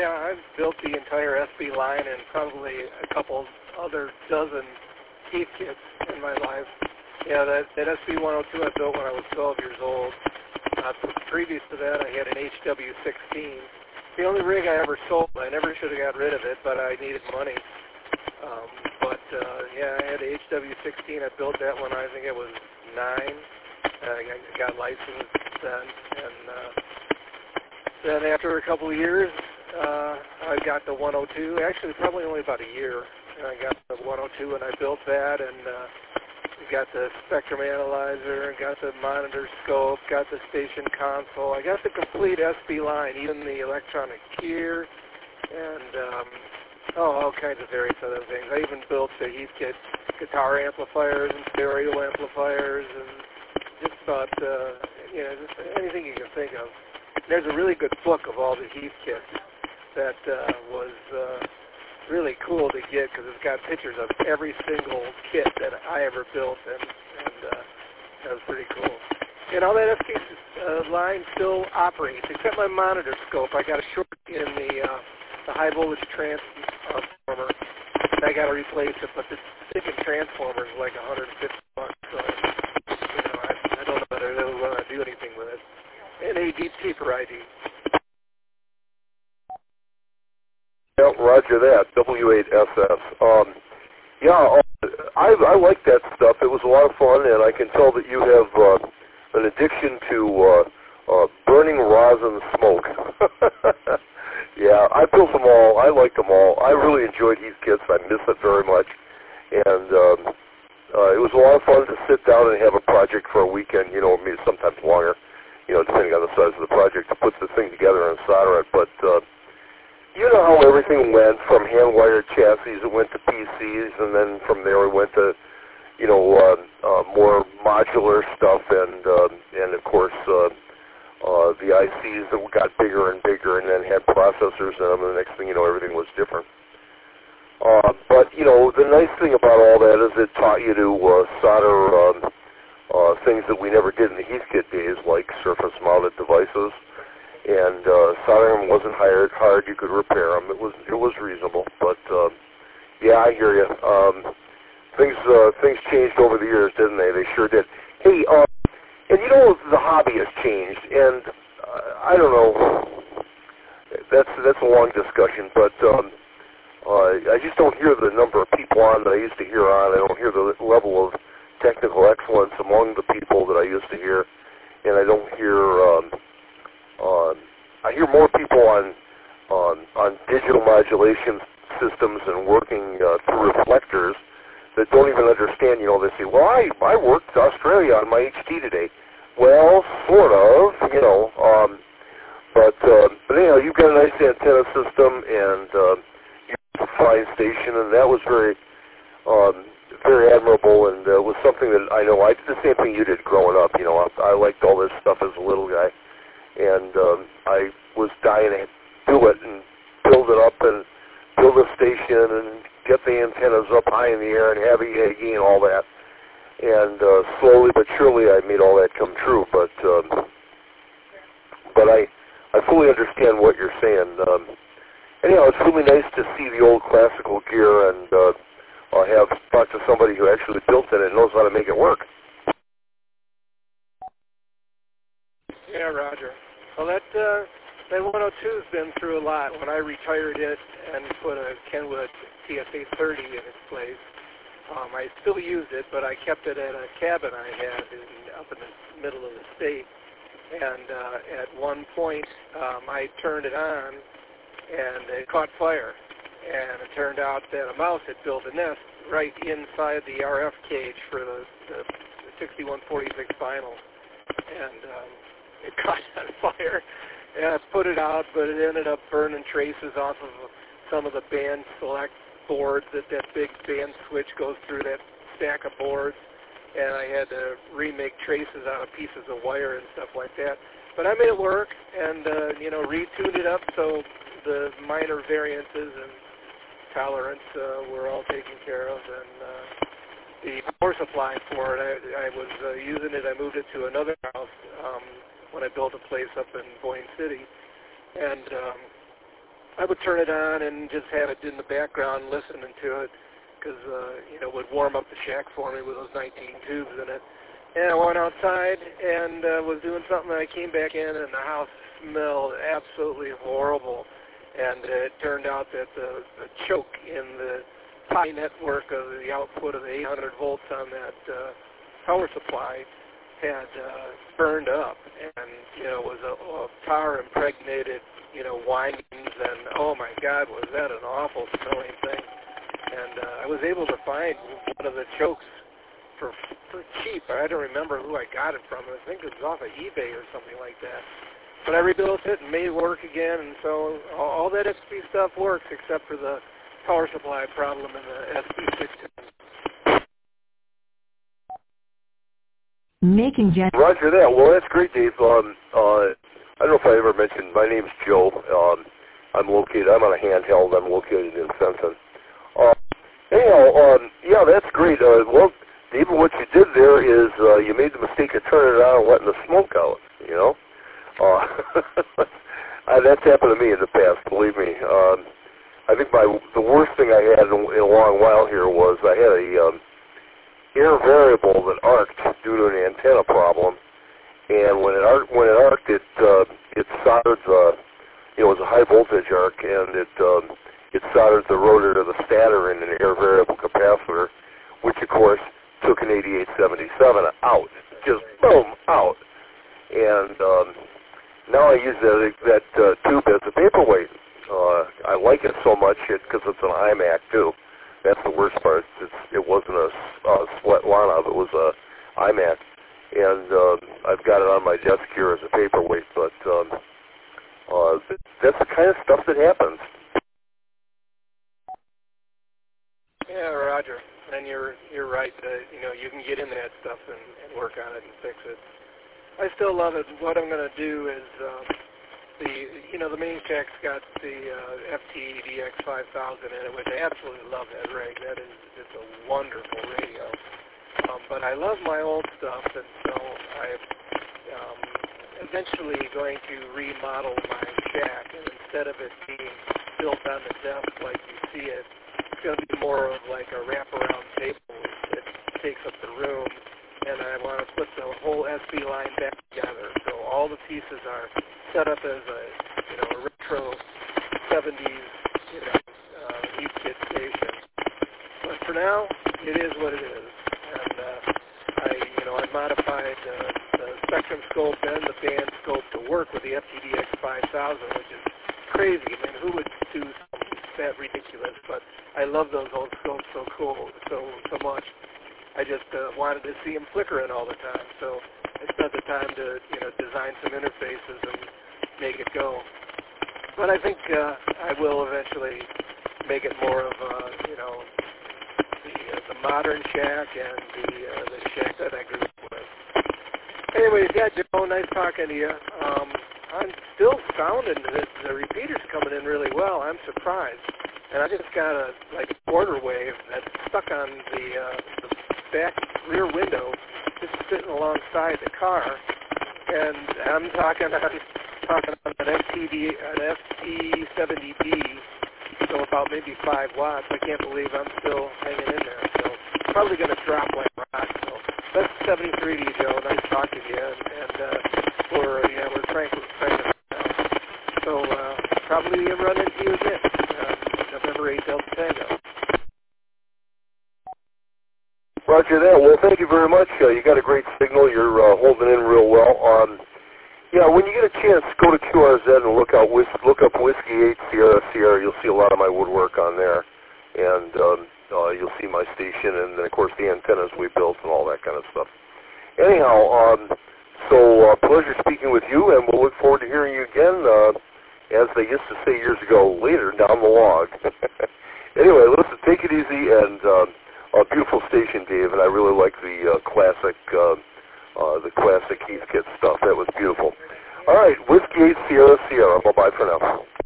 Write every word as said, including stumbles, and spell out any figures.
yeah, I've built the entire S B line and probably a couple other dozen Heath kits in my life. Yeah, that, that S B one oh two I built when I was twelve years old. Uh, previous to that, I had an H W sixteen. The only rig I ever sold. I never should have got rid of it, but I needed money. Um, but, uh, yeah, I had the H W sixteen. I built that when I think it was nine. Uh, I got licensed then. And uh, then after a couple of years, uh, I got the one oh two. Actually, probably only about a year. And I got the one oh two, and I built that, and uh, got the spectrum analyzer, got the monitor scope, got the station console. I got the complete S B line, even the electronic gear, and um, oh, all kinds of various other things. I even built the Heathkit guitar amplifiers and stereo amplifiers, and just about uh, you know just anything you can think of. There's a really good book of all the Heathkits that uh, was. Uh, really cool to get because it's got pictures of every single kit that I ever built, and, and uh, that was pretty cool. And all that S K uh, line still operates, except my monitor scope. I got a short in the uh, the high voltage transformer. I got to replace it, but the sticking transformer is like one hundred fifty bucks. So you know, I, I don't know whether they'll want to do anything with it. And a deep keeper I D. Yeah, roger that. W eight S S. Um, yeah, I, I like that stuff. It was a lot of fun, and I can tell that you have uh, an addiction to uh, uh, burning rosin smoke. Yeah, I built them all. I liked them all. I really enjoyed these kits. I miss it very much. And um, uh, it was a lot of fun to sit down and have a project for a weekend, you know, maybe sometimes longer, you know, depending on the size of the project, to put the thing together and solder it. But uh, you know how everything went from hand-wired chassis, it went to P Cs, and then from there it went to, you know, uh, uh, more modular stuff, and uh, and of course uh, uh, the I Cs that got bigger and bigger, and then had processors in them, and the next thing you know, everything was different. Uh, but you know, the nice thing about all that is it taught you to uh, solder um, uh, things that we never did in the Heathkit days, like surface-mounted devices. And uh, soldering them wasn't hard. Hard, you could repair them. It was it was reasonable. But uh, yeah, I hear you. Um, things uh, things changed over the years, didn't they? They sure did. Hey, uh, and you know the hobby has changed, and uh, I don't know. That's that's a long discussion, but um, uh, I just don't hear the number of people on that I used to hear on. I don't hear the level of technical excellence among the people that I used to hear, and I don't hear. Um, Uh, I hear more people on on, on digital modulation systems and working uh, through reflectors that don't even understand. You know, they say, "Well, I I worked Australia on my H D today." Well, sort of, you know. Um, but uh, but anyhow, you've got a nice antenna system, and uh, you have a fine station, and that was very um, very admirable, and uh, was something that I know I did the same thing you did growing up. You know, I, I liked all this stuff as a little guy. And um, I was dying to do it and build it up and build a station and get the antennas up high in the air and heavy eggy and all that. And uh, slowly but surely I made all that come true. But um, but I I fully understand what you're saying. Um, anyhow, it's really nice to see the old classical gear and uh, uh, have talked to somebody who actually built it and knows how to make it work. Yeah, Roger. Well, that uh, that one oh two's been through a lot. When I retired it and put a Kenwood T S A thirty in its place, um, I still used it, but I kept it at a cabin I had in, up in the middle of the state. And uh, at one point, um, I turned it on, and it caught fire. And it turned out that a mouse had built a nest right inside the R F cage for the, the sixty-one forty-six vinyl. And um, it caught on fire, and I put it out, but it ended up burning traces off of some of the band select boards. That that big band switch goes through that stack of boards, and I had to remake traces out of pieces of wire and stuff like that. But I made it work, and uh, you know, retuned it up so the minor variances and tolerance uh, were all taken care of, and uh, the power supply for it, I, I was uh, using it. I moved it to another house um, when I built a place up in Boyne City, and um, I would turn it on and just have it in the background listening to it because, uh, you know, it would warm up the shack for me with those nineteen tubes in it. And I went outside and uh, was doing something, and I came back in, and the house smelled absolutely horrible. And uh, it turned out that the, the choke in the pi network of the output of the eight hundred volts on that uh, power supply had uh, burned up, and, you know, was a, a tar-impregnated, you know, windings, and, oh, my God, was that an awful smelling thing. And uh, I was able to find one of the chokes for for cheap. I don't remember who I got it from. I think it was off of eBay or something like that. But I rebuilt it and made it work again, and so all, all that S P stuff works except for the power supply problem in the S P six ten. Making gen- Roger that. Well, that's great, Dave. Um, uh, I don't know if I ever mentioned, my name's Joe. Um, I'm located, I'm on a handheld. I'm located in Fenton. Uh, anyhow, um, yeah, that's great. Uh, well, David, what you did there is uh, you made the mistake of turning it on and letting the smoke out, you know? Uh, uh, that's happened to me in the past, believe me. Um, I think my the worst thing I had in, in a long while here was I had a um, air variable that arced due to an antenna problem, and when it arced, when it arced, it uh, it soldered the, you know, it was a high voltage arc, and it um, it soldered the rotor to the stator in an air variable capacitor, which of course took an eighty-eight seventy-seven out, just boom out, and um, now I use that that uh, tube as a paperweight. Uh, I like it so much because it, it's an iMac too. That's the worst part. It's, it wasn't a uh, Svetlana, it was a iMac, and uh, I've got it on my desk here as a paperweight. But um, uh, that's the kind of stuff that happens. Yeah, Roger. And you're you're right. Uh, you know, you can get into that stuff and, and work on it and fix it. I still love it. What I'm going to do is um, the you know the main shack's got the uh, F T D X five thousand in it, which I absolutely love that rig. That is it's a wonderful radio. Um, but I love my old stuff, and so I'm um, eventually going to remodel my shack, and instead of it being built on the desk like you see it, it's going to be more of like a wraparound table that takes up the room, and I want to put the whole S B line back together. So all the pieces are set up as a, you know, a retro seventies, you know, uh, U-kit station. But for now, it is what it is. And uh, I, you know, I modified uh, the Spectrum scope and the band scope to work with the F T D X five thousand, which is crazy. I mean, who would do something that ridiculous? But I love those old scopes so cool, so so much. I just uh, wanted to see them flickering all the time, so I spent the time to, you know, design some interfaces and make it go. But I think uh, I will eventually make it more of a, you know, the, uh, the modern shack and the uh, the shack that I grew up with. Anyways, yeah, Joe, nice talking to you. Um, I'm still sounding that the repeater's coming in really well. I'm surprised. And I just got a like quarter wave that's stuck on the, uh, the back rear window, just sitting alongside the car, and I'm talking on talking on an F T D, an F T seventy D, so about maybe five watts. I can't believe I'm still hanging in there. So probably going to drop like rock. So that's seventy-three D, Joe. Nice talking to you, and, and uh, we're yeah we're trying to trying to so uh, probably run into you again. November eighth, Delta Tango. Roger that. Well, thank you very much. Uh, you got a great signal. You're uh, holding in real well. Um, yeah, when you get a chance, go to Q R Z and look out whis- look up Whiskey eight Sierra Sierra. You'll see a lot of my woodwork on there, and um, uh, you'll see my station, and then of course the antennas we built and all that kind of stuff. Anyhow, um, so uh, pleasure speaking with you, and we'll look forward to hearing you again. Uh, as they used to say years ago, later down the log. Anyway, listen, take it easy, and uh, a beautiful station, Dave, and I really like the uh, classic, uh, uh, the classic Heathkit stuff. That was beautiful. All right, Whiskey eight Sierra Sierra. Bye-bye for now.